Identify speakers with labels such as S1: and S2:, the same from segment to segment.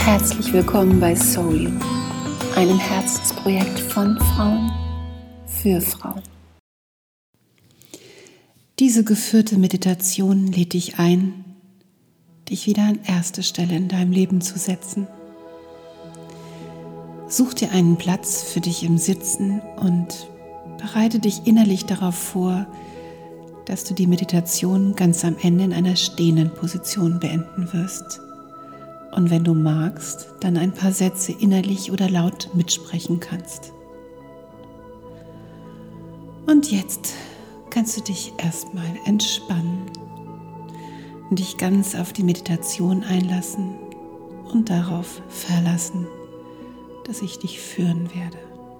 S1: Herzlich willkommen bei Soul You, einem Herzensprojekt von Frauen für Frauen. Diese geführte Meditation lädt dich ein, dich wieder an erste Stelle in deinem Leben zu setzen. Such dir einen Platz für dich im Sitzen und bereite dich innerlich darauf vor, dass du die Meditation ganz am Ende in einer stehenden Position beenden wirst. Und wenn du magst, dann ein paar Sätze innerlich oder laut mitsprechen kannst. Und jetzt kannst du dich erstmal entspannen und dich ganz auf die Meditation einlassen und darauf verlassen, dass ich dich führen werde.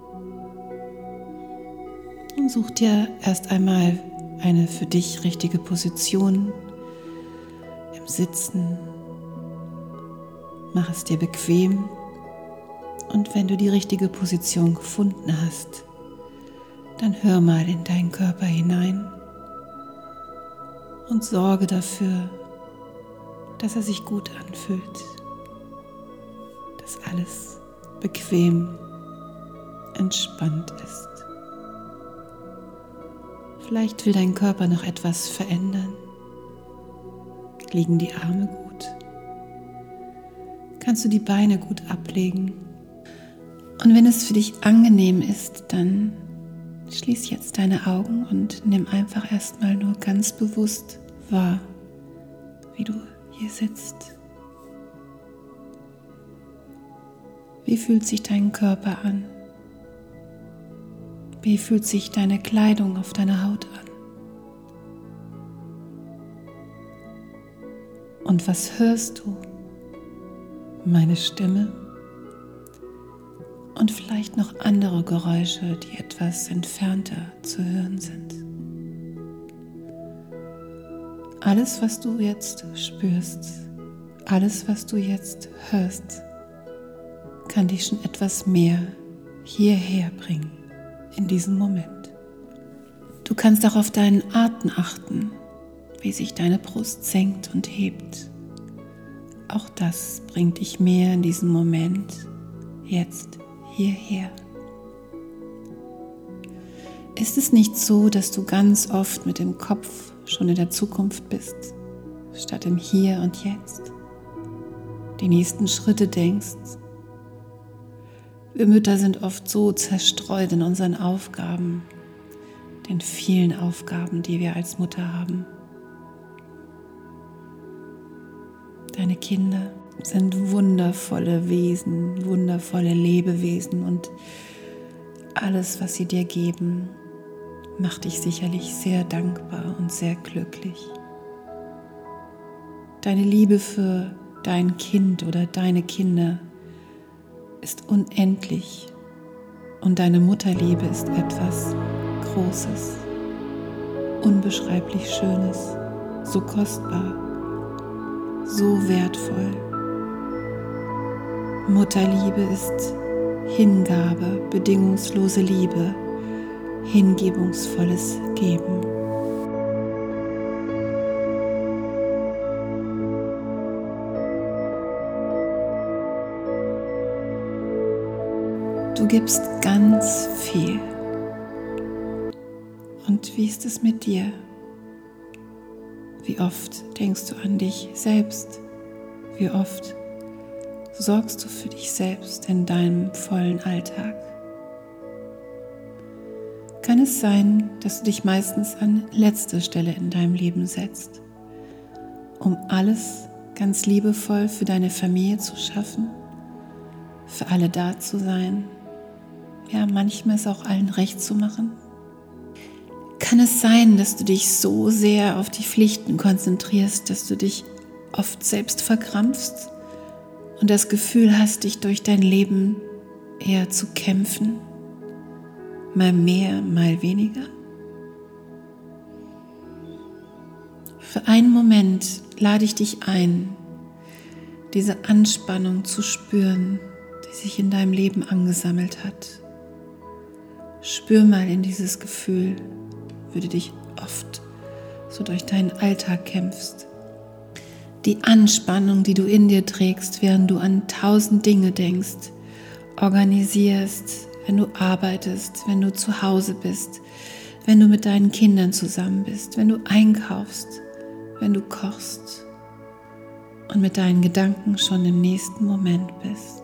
S1: Und such dir erst einmal eine für dich richtige Position im Sitzen. Mach es dir bequem und wenn du die richtige Position gefunden hast, dann hör mal in deinen Körper hinein und sorge dafür, dass er sich gut anfühlt, dass alles bequem, entspannt ist. Vielleicht will dein Körper noch etwas verändern. Liegen die Arme gut? Kannst du die Beine gut ablegen? Und wenn es für dich angenehm ist, dann schließ jetzt deine Augen und nimm einfach erstmal nur ganz bewusst wahr, wie du hier sitzt. Wie fühlt sich dein Körper an? Wie fühlt sich deine Kleidung auf deiner Haut an? Und was hörst du? Meine Stimme und vielleicht noch andere Geräusche, die etwas entfernter zu hören sind. Alles, was du jetzt spürst, alles, was du jetzt hörst, kann dich schon etwas mehr hierher bringen, in diesem Moment. Du kannst auch auf deinen Atem achten, wie sich deine Brust senkt und hebt. Auch das bringt dich mehr in diesen Moment, jetzt hierher. Ist es nicht so, dass du ganz oft mit dem Kopf schon in der Zukunft bist, statt im Hier und Jetzt? Die nächsten Schritte denkst. Wir Mütter sind oft so zerstreut in unseren Aufgaben, den vielen Aufgaben, die wir als Mutter haben. Deine Kinder sind wundervolle Wesen, wundervolle Lebewesen und alles, was sie dir geben, macht dich sicherlich sehr dankbar und sehr glücklich. Deine Liebe für dein Kind oder deine Kinder ist unendlich und deine Mutterliebe ist etwas Großes, unbeschreiblich Schönes, so kostbar, so wertvoll. Mutterliebe ist Hingabe, bedingungslose Liebe, hingebungsvolles Geben. Du gibst ganz viel. Und wie ist es mit dir? Wie oft denkst du an dich selbst? Wie oft sorgst du für dich selbst in deinem vollen Alltag? Kann es sein, dass du dich meistens an letzte Stelle in deinem Leben setzt, um alles ganz liebevoll für deine Familie zu schaffen, für alle da zu sein, ja, manchmal es auch allen recht zu machen? Kann es sein, dass du dich so sehr auf die Pflichten konzentrierst, dass du dich oft selbst verkrampfst und das Gefühl hast, dich durch dein Leben eher zu kämpfen, mal mehr, mal weniger? Für einen Moment lade ich dich ein, diese Anspannung zu spüren, die sich in deinem Leben angesammelt hat. Spür mal in dieses Gefühl, wie du dich oft so durch deinen Alltag kämpfst. Die Anspannung, die du in dir trägst, während du an 1000 Dinge denkst, organisierst, wenn du arbeitest, wenn du zu Hause bist, wenn du mit deinen Kindern zusammen bist, wenn du einkaufst, wenn du kochst und mit deinen Gedanken schon im nächsten Moment bist.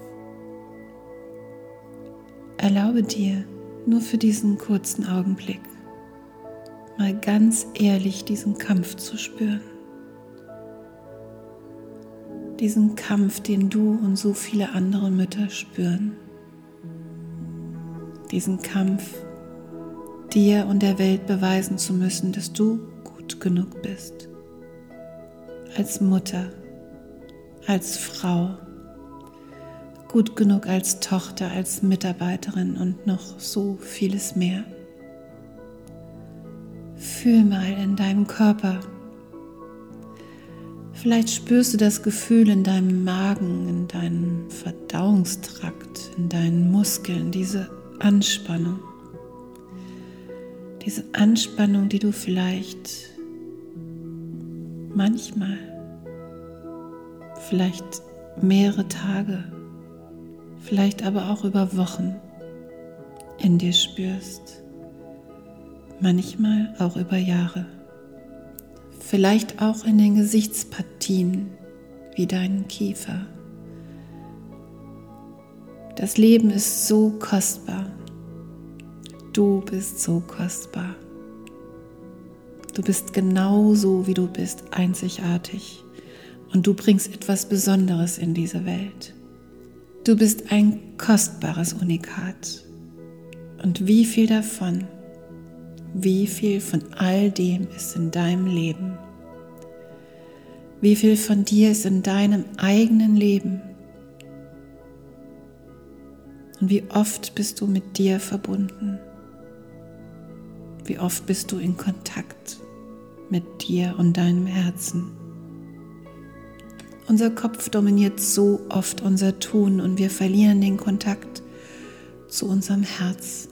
S1: Erlaube dir, nur für diesen kurzen Augenblick mal ganz ehrlich diesen Kampf zu spüren. Diesen Kampf, den du und so viele andere Mütter spüren. Diesen Kampf, dir und der Welt beweisen zu müssen, dass du gut genug bist. Als Mutter, als Frau, gut genug als Tochter, als Mitarbeiterin und noch so vieles mehr. Fühl mal in deinem Körper. Vielleicht spürst du das Gefühl in deinem Magen, in deinem Verdauungstrakt, in deinen Muskeln, diese Anspannung. Diese Anspannung, die du vielleicht manchmal, vielleicht mehrere Tage, vielleicht aber auch über Wochen in dir spürst. Manchmal auch über Jahre. Vielleicht auch in den Gesichtspartien wie deinen Kiefer. Das Leben ist so kostbar. Du bist so kostbar. Du bist genauso, wie du bist, einzigartig. Und du bringst etwas Besonderes in diese Welt. Du bist ein kostbares Unikat. Und wie viel davon, wie viel von all dem ist in deinem Leben? Wie viel von dir ist in deinem eigenen Leben? Und wie oft bist du mit dir verbunden? Wie oft bist du in Kontakt mit dir und deinem Herzen? Unser Kopf dominiert so oft unser Tun und wir verlieren den Kontakt zu unserem Herz.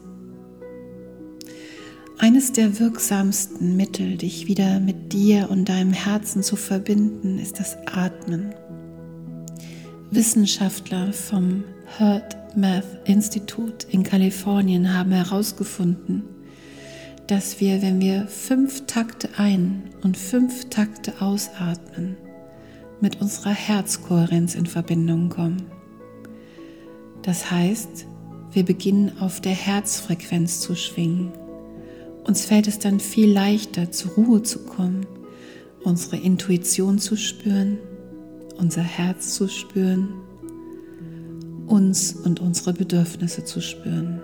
S1: Eines der wirksamsten Mittel, dich wieder mit dir und deinem Herzen zu verbinden, ist das Atmen. Wissenschaftler vom HeartMath Institute in Kalifornien haben herausgefunden, dass wir, wenn wir 5 Takte ein- und 5 Takte ausatmen, mit unserer Herzkohärenz in Verbindung kommen. Das heißt, wir beginnen auf der Herzfrequenz zu schwingen. Uns fällt es dann viel leichter, zur Ruhe zu kommen, unsere Intuition zu spüren, unser Herz zu spüren, uns und unsere Bedürfnisse zu spüren.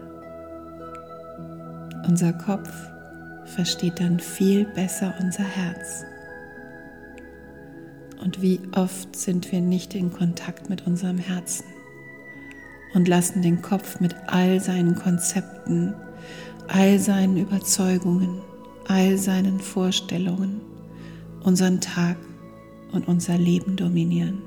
S1: Unser Kopf versteht dann viel besser unser Herz. Und wie oft sind wir nicht in Kontakt mit unserem Herzen und lassen den Kopf mit all seinen Konzepten, all seinen Überzeugungen, all seinen Vorstellungen unseren Tag und unser Leben dominieren.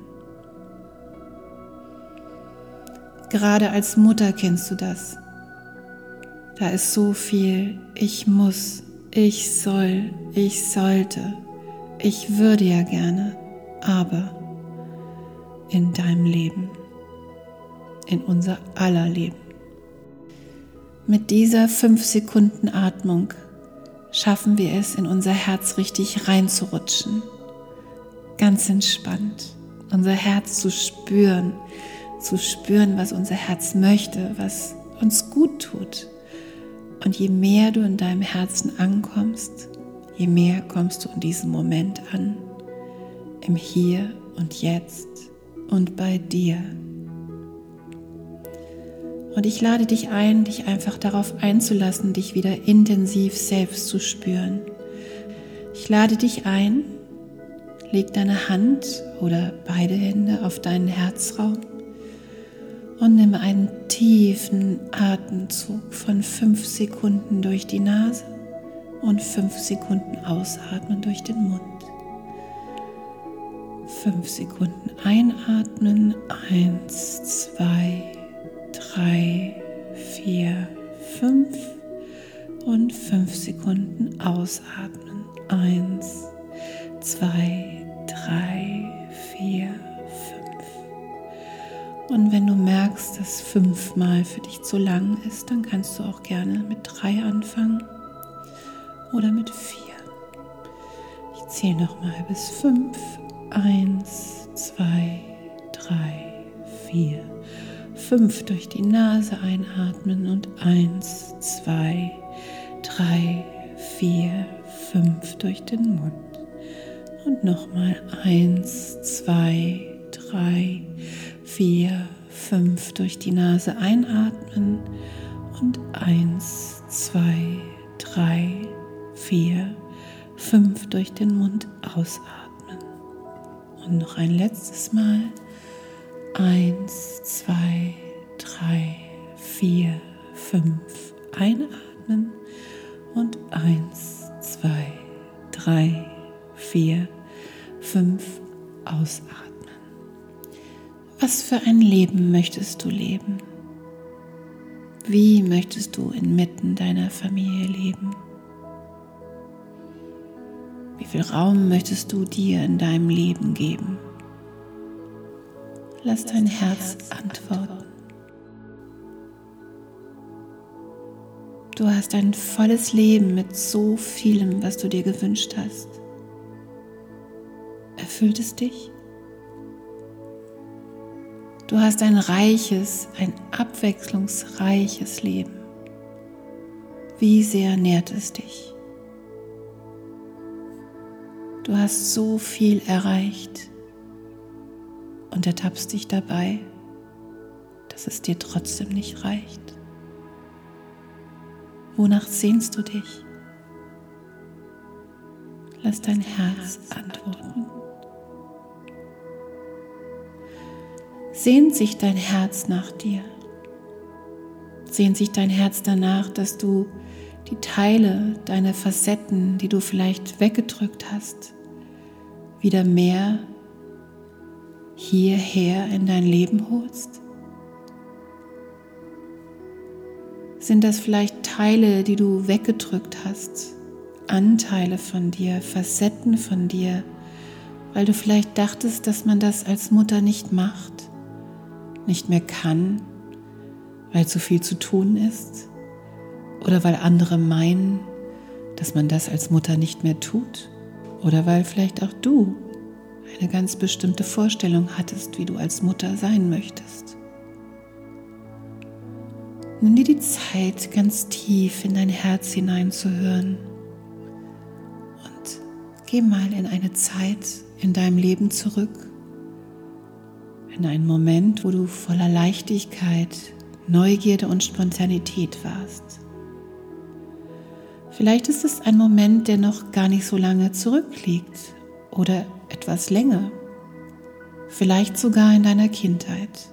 S1: Gerade als Mutter kennst du das. Da ist so viel ich muss, ich soll, ich sollte, ich würde ja gerne, aber in deinem Leben, in unser aller Leben. Mit dieser 5 Sekunden Atmung schaffen wir es, in unser Herz richtig reinzurutschen. Ganz entspannt, unser Herz zu spüren, was unser Herz möchte, was uns gut tut. Und je mehr du in deinem Herzen ankommst, je mehr kommst du in diesem Moment an, im Hier und Jetzt und bei dir. Und ich lade dich ein, dich einfach darauf einzulassen, dich wieder intensiv selbst zu spüren. Ich lade dich ein, leg deine Hand oder beide Hände auf deinen Herzraum und nimm einen tiefen Atemzug von 5 Sekunden durch die Nase und 5 Sekunden ausatmen durch den Mund. 5 Sekunden einatmen, 1, 2, 3, 4, 5 und 5 Sekunden ausatmen, 1, 2, 3, Und wenn du merkst, dass 5-mal für dich zu lang ist, dann kannst du auch gerne mit 3 anfangen oder mit 4. Ich zähle nochmal bis 5. 1, 2, 3, 4. 5 durch die Nase einatmen und 1, 2, 3, 4, 5 durch den Mund. Und nochmal 1, 2, 3, 4, 5 durch die Nase einatmen und 1, 2, 3, 4, 5 durch den Mund ausatmen. Und noch ein letztes Mal. 1, 2, 3, 4, 5 einatmen und 1, 2, 3, 4, 5 ausatmen. Was für ein Leben möchtest du leben? Wie möchtest du inmitten deiner Familie leben? Wie viel Raum möchtest du dir in deinem Leben geben? Lass dein Herz antworten. Du hast ein volles Leben mit so vielem, was du dir gewünscht hast. Erfüllt es dich? Du hast ein reiches, ein abwechslungsreiches Leben. Wie sehr nährt es dich? Du hast so viel erreicht und ertappst dich dabei, dass es dir trotzdem nicht reicht. Wonach sehnst du dich? Lass dein Herz antworten. Sehnt sich dein Herz nach dir? Sehnt sich dein Herz danach, dass du die Teile, deine Facetten, die du vielleicht weggedrückt hast, wieder mehr hierher in dein Leben holst? Sind das vielleicht Teile, die du weggedrückt hast, Anteile von dir, Facetten von dir, weil du vielleicht dachtest, dass man das als Mutter nicht macht, nicht mehr kann, weil zu viel zu tun ist oder weil andere meinen, dass man das als Mutter nicht mehr tut oder weil vielleicht auch du eine ganz bestimmte Vorstellung hattest, wie du als Mutter sein möchtest. Nimm dir die Zeit, ganz tief in dein Herz hineinzuhören und geh mal in eine Zeit in deinem Leben zurück, in einen Moment, wo du voller Leichtigkeit, Neugierde und Spontanität warst. Vielleicht ist es ein Moment, der noch gar nicht so lange zurückliegt oder etwas länger, vielleicht sogar in deiner Kindheit.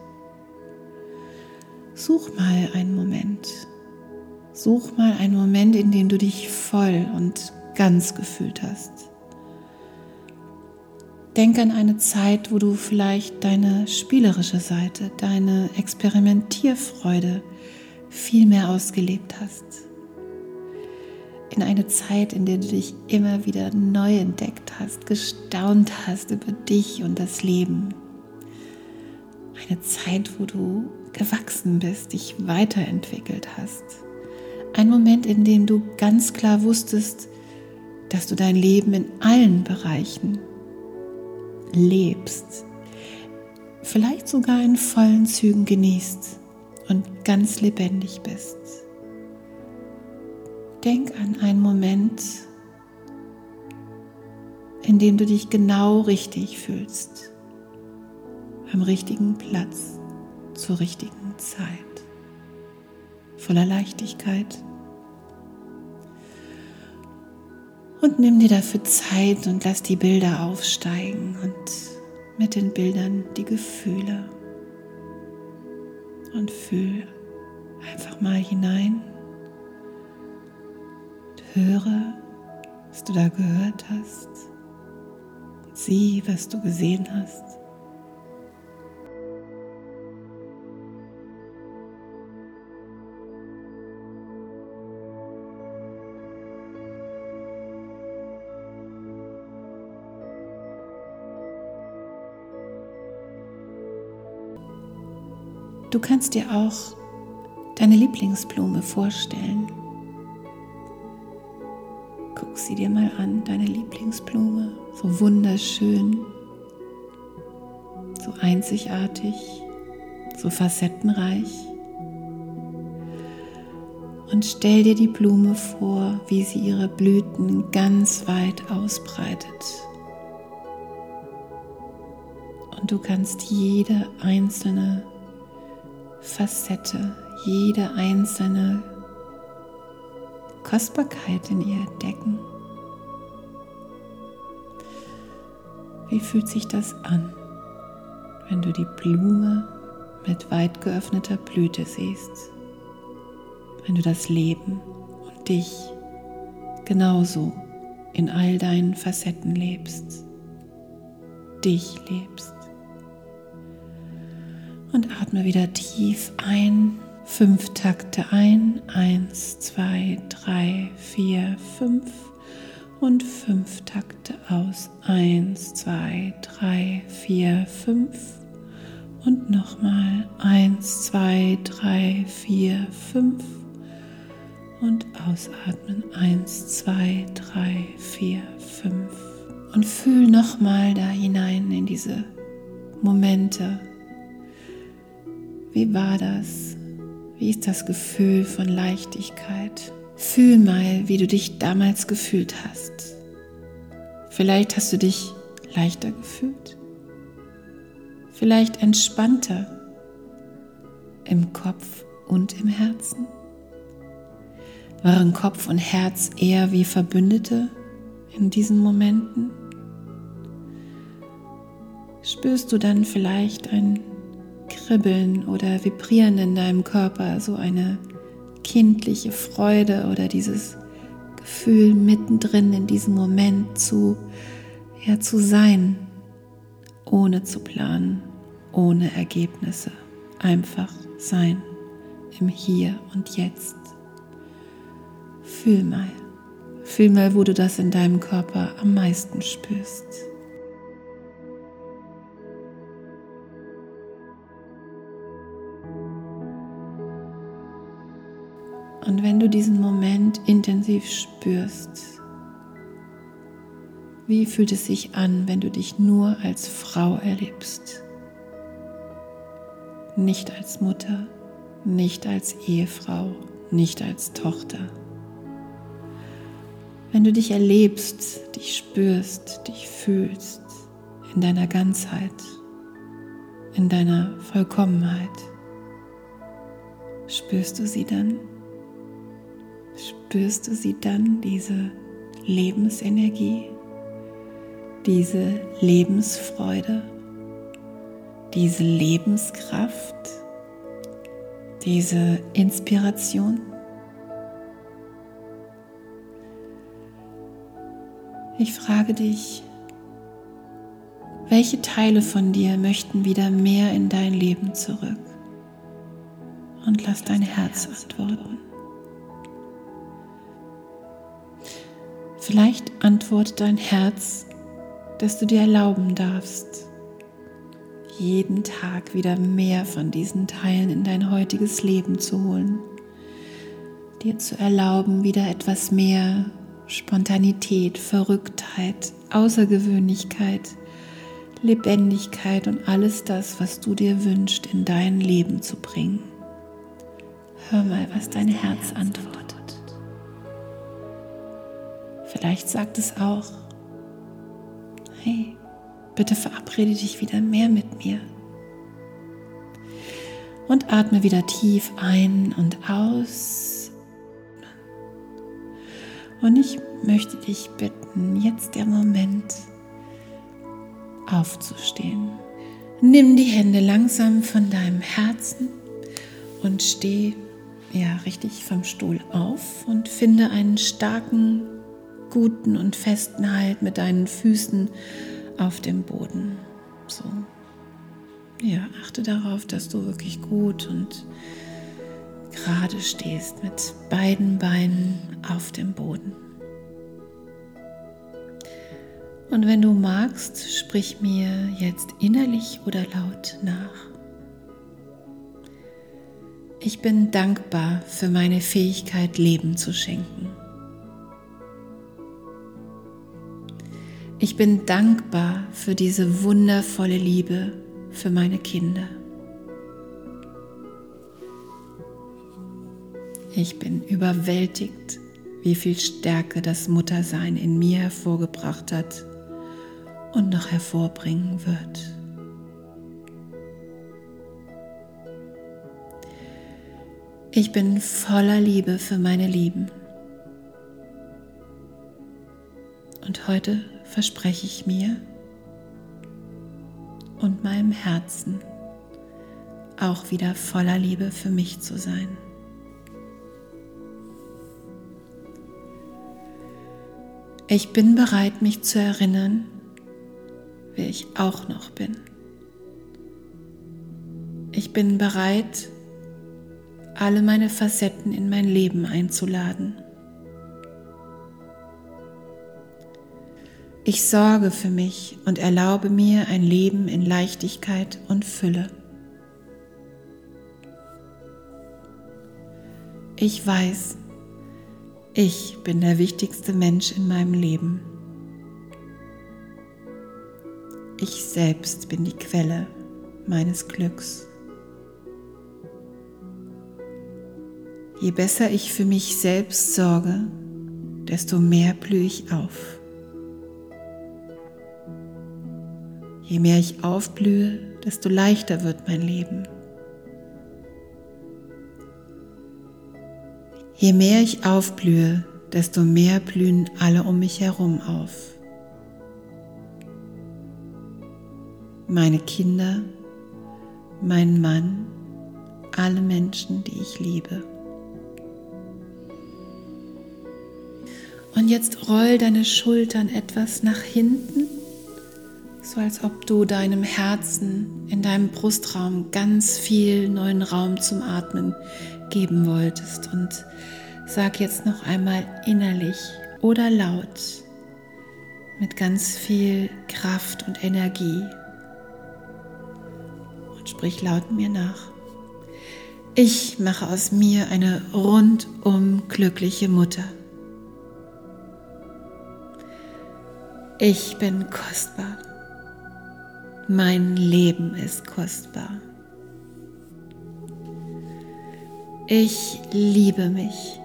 S1: Such mal einen Moment. Such mal einen Moment, in dem du dich voll und ganz gefühlt hast. Denk an eine Zeit, wo du vielleicht deine spielerische Seite, deine Experimentierfreude viel mehr ausgelebt hast. In eine Zeit, in der du dich immer wieder neu entdeckt hast, gestaunt hast über dich und das Leben. Eine Zeit, wo du gewachsen bist, dich weiterentwickelt hast. Ein Moment, in dem du ganz klar wusstest, dass du dein Leben in allen Bereichen lebst, vielleicht sogar in vollen Zügen genießt und ganz lebendig bist. Denk an einen Moment, in dem du dich genau richtig fühlst, am richtigen Platz, zur richtigen Zeit, voller Leichtigkeit. Und nimm dir dafür Zeit und lass die Bilder aufsteigen und mit den Bildern die Gefühle. Und fühl einfach mal hinein. Und höre, was du da gehört hast. Und sieh, was du gesehen hast. Du kannst dir auch deine Lieblingsblume vorstellen. Guck sie dir mal an, deine Lieblingsblume, so wunderschön, so einzigartig, so facettenreich. Und stell dir die Blume vor, wie sie ihre Blüten ganz weit ausbreitet. Und du kannst jede einzelne Facette, jede einzelne Kostbarkeit in ihr entdecken. Wie fühlt sich das an, wenn du die Blume mit weit geöffneter Blüte siehst? Wenn du das Leben und dich genauso in all deinen Facetten lebst, dich lebst. Und atme wieder tief ein, 5 Takte ein, 1, 2, 3, 4, 5 und 5 Takte aus, 1, 2, 3, 4, 5 und nochmal 1, 2, 3, 4, 5 und ausatmen, 1, 2, 3, 4, 5 und fühl nochmal da hinein in diese Momente. Wie war das? Wie ist das Gefühl von Leichtigkeit? Fühl mal, wie du dich damals gefühlt hast. Vielleicht hast du dich leichter gefühlt. Vielleicht entspannter im Kopf und im Herzen. Waren Kopf und Herz eher wie Verbündete in diesen Momenten? Spürst du dann vielleicht ein Kribbeln oder Vibrieren in deinem Körper, so eine kindliche Freude oder dieses Gefühl mittendrin in diesem Moment zu sein, ohne zu planen, ohne Ergebnisse, einfach sein im Hier und Jetzt. Fühl mal, wo du das in deinem Körper am meisten spürst. Und wenn du diesen Moment intensiv spürst, wie fühlt es sich an, wenn du dich nur als Frau erlebst? Nicht als Mutter, nicht als Ehefrau, nicht als Tochter. Wenn du dich erlebst, dich spürst, dich fühlst in deiner Ganzheit, in deiner Vollkommenheit, spürst du sie dann? Spürst du sie dann, diese Lebensenergie, diese Lebensfreude, diese Lebenskraft, diese Inspiration? Ich frage dich, welche Teile von dir möchten wieder mehr in dein Leben zurück? Und lass dein Herz antworten. Vielleicht antwortet dein Herz, dass du dir erlauben darfst, jeden Tag wieder mehr von diesen Teilen in dein heutiges Leben zu holen, dir zu erlauben, wieder etwas mehr Spontanität, Verrücktheit, Außergewöhnlichkeit, Lebendigkeit und alles das, was du dir wünschst, in dein Leben zu bringen. Hör mal, was dein Herz antwortet. Vielleicht sagt es auch, hey, bitte verabrede dich wieder mehr mit mir. Und atme wieder tief ein und aus. Und ich möchte dich bitten, jetzt der Moment, aufzustehen. Nimm die Hände langsam von deinem Herzen und steh richtig vom Stuhl auf und finde einen starken, guten und festen Halt mit deinen Füßen auf dem Boden. So. Achte darauf, dass du wirklich gut und gerade stehst mit beiden Beinen auf dem Boden. Und wenn du magst, sprich mir jetzt innerlich oder laut nach. Ich bin dankbar für meine Fähigkeit, Leben zu schenken. Ich bin dankbar für diese wundervolle Liebe für meine Kinder. Ich bin überwältigt, wie viel Stärke das Muttersein in mir hervorgebracht hat und noch hervorbringen wird. Ich bin voller Liebe für meine Lieben. Und heute verspreche ich mir und meinem Herzen, auch wieder voller Liebe für mich zu sein. Ich bin bereit, mich zu erinnern, wer ich auch noch bin. Ich bin bereit, alle meine Facetten in mein Leben einzuladen. Ich sorge für mich und erlaube mir ein Leben in Leichtigkeit und Fülle. Ich weiß, ich bin der wichtigste Mensch in meinem Leben. Ich selbst bin die Quelle meines Glücks. Je besser ich für mich selbst sorge, desto mehr blühe ich auf. Je mehr ich aufblühe, desto leichter wird mein Leben. Je mehr ich aufblühe, desto mehr blühen alle um mich herum auf. Meine Kinder, mein Mann, alle Menschen, die ich liebe. Und jetzt roll deine Schultern etwas nach hinten, so als ob du deinem Herzen in deinem Brustraum ganz viel neuen Raum zum Atmen geben wolltest. Und sag jetzt noch einmal innerlich oder laut mit ganz viel Kraft und Energie und sprich laut mir nach. Ich mache aus mir eine rundum glückliche Mutter. Ich bin kostbar. Mein Leben ist kostbar. Ich liebe mich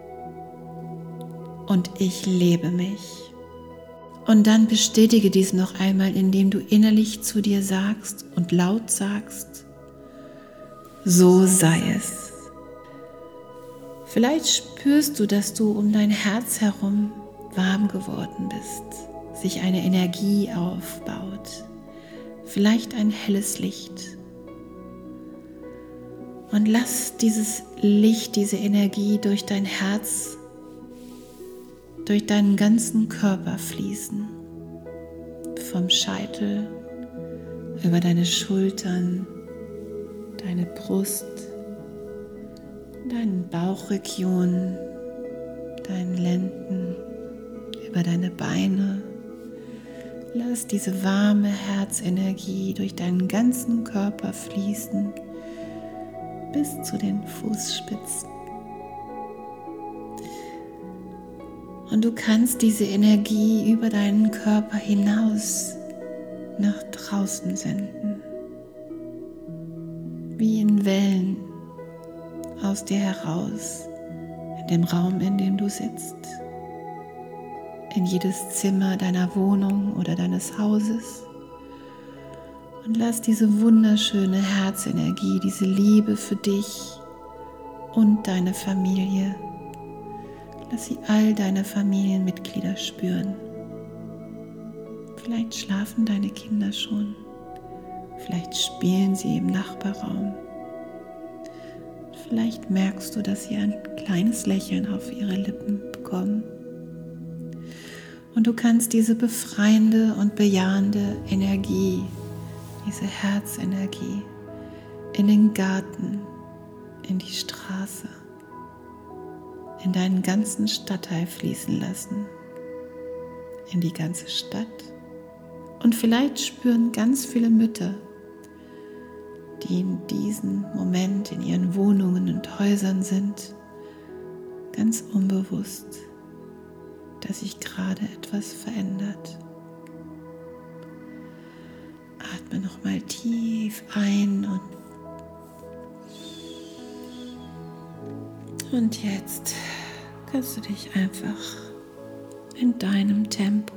S1: und ich lebe mich. Und dann bestätige dies noch einmal, indem du innerlich zu dir sagst und laut sagst, so sei es. Vielleicht spürst du, dass du um dein Herz herum warm geworden bist, sich eine Energie aufbaut, vielleicht ein helles Licht. Und lass dieses Licht, diese Energie durch dein Herz, durch deinen ganzen Körper fließen. Vom Scheitel, über deine Schultern, deine Brust, deine Bauchregion, deinen Lenden, über deine Beine. Lass diese warme Herzenergie durch deinen ganzen Körper fließen bis zu den Fußspitzen. Und du kannst diese Energie über deinen Körper hinaus nach draußen senden, wie in Wellen aus dir heraus, in dem Raum, in dem du sitzt, in jedes Zimmer deiner Wohnung oder deines Hauses. Und lass diese wunderschöne Herzenergie, diese Liebe für dich und deine Familie, lass sie all deine Familienmitglieder spüren. Vielleicht schlafen deine Kinder schon, vielleicht spielen sie im Nachbarraum. Vielleicht merkst du, dass sie ein kleines Lächeln auf ihre Lippen bekommen. Und du kannst diese befreiende und bejahende Energie, diese Herzenergie in den Garten, in die Straße, in deinen ganzen Stadtteil fließen lassen, in die ganze Stadt. Und vielleicht spüren ganz viele Mütter, die in diesem Moment in ihren Wohnungen und Häusern sind, ganz unbewusst, dass sich gerade etwas verändert. Atme nochmal tief ein und jetzt kannst du dich einfach in deinem Tempo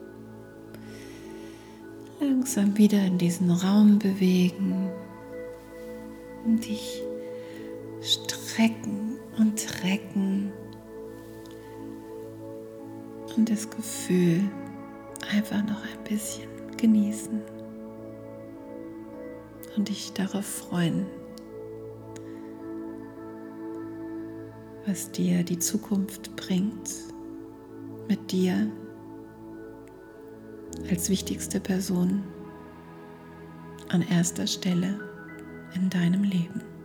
S1: langsam wieder in diesen Raum bewegen und dich strecken und recken und das Gefühl einfach noch ein bisschen genießen und dich darauf freuen, was dir die Zukunft bringt, mit dir als wichtigste Person an erster Stelle in deinem Leben.